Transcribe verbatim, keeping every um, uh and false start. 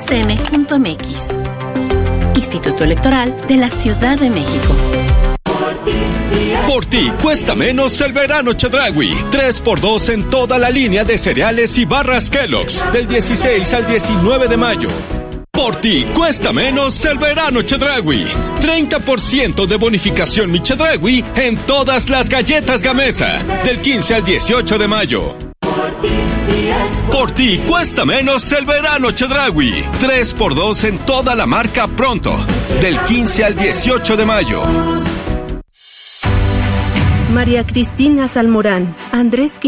c n punto m x. Instituto Electoral de la Ciudad de México. Por ti cuesta menos el verano Chedraui. tres por dos en toda la línea de cereales y barras Kellogg's del dieciséis al diecinueve de mayo. Por ti cuesta menos el verano Chedraui. treinta por ciento de bonificación mi Chedraui en todas las galletas Gamesa del quince al dieciocho de mayo. Por ti cuesta menos el verano Chedraui. tres por dos en toda la marca Pronto del quince al dieciocho de mayo. María Cristina Salmorán, Andrés